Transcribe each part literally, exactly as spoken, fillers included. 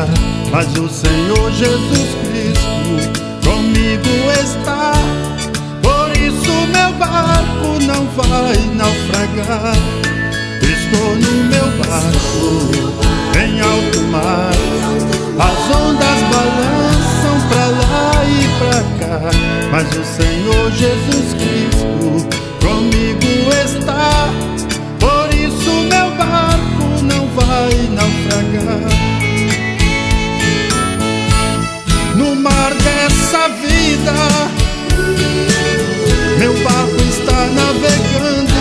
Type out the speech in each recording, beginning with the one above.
naufragar, mas o Senhor Jesus Cristo comigo está. Por isso meu barco não vai naufragar. Estou no meu barco em alto mar, as ondas balançam pra lá e pra cá, mas o Senhor Jesus Cristo comigo está. Por isso meu barco não vai naufragar. No mar dessa vida, meu barco está navegando.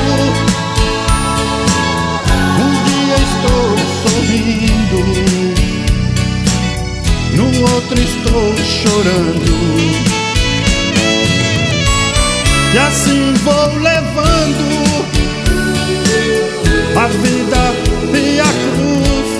Um dia estou sorrindo, no outro estou chorando. E assim vou levando a vida e a cruz.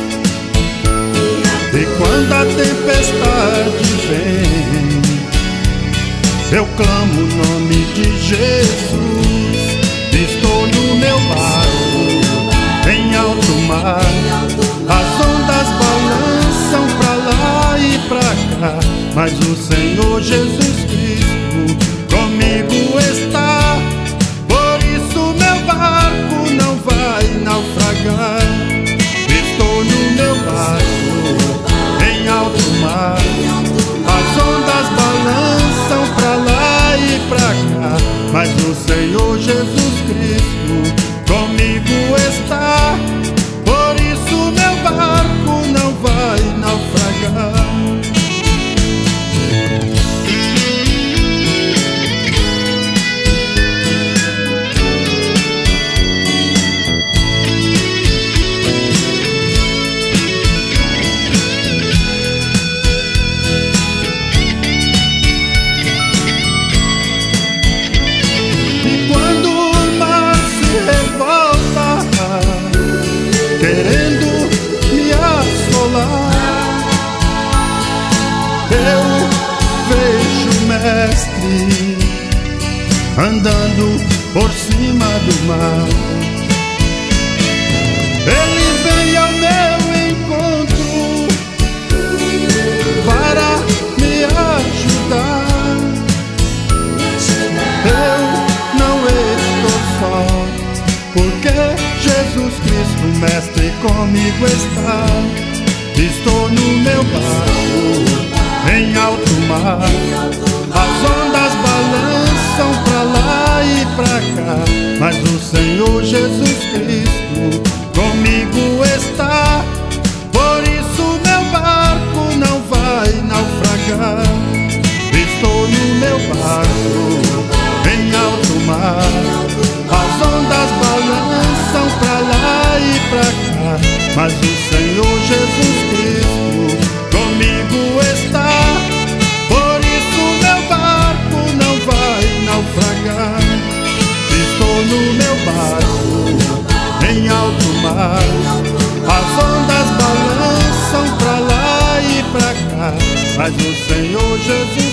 E quando a tempestade vem, eu clamo o nome de Jesus. Estou no meu barco em alto mar, as ondas balançam pra lá e pra cá, mas o Senhor Jesus Cristo comigo está. Por isso meu barco não vai naufragar. Estou no meu barco em alto mar, as ondas balançam pra lá e pra cá, mas o Senhor Jesus Cristo comigo está. Por isso meu barco não vai naufragar. Querendo me assolar, eu vejo o Mestre andando por cima do mar. Ele vem ao meu encontro para me ajudar. Eu não estou só, porque Jesus Cristo, Mestre, comigo está. Estou no meu barco em alto mar, as ondas balançam pra lá e pra cá, mas o Senhor Jesus Cristo comigo está. Por isso meu barco não vai naufragar. Estou no meu barco em alto mar, as ondas balançam pra lá e pra cá, mas o Senhor Jesus Cristo comigo está. Por isso meu barco não vai naufragar. Estou no meu barco em alto mar, as ondas balançam pra lá e pra cá, mas o Senhor Jesus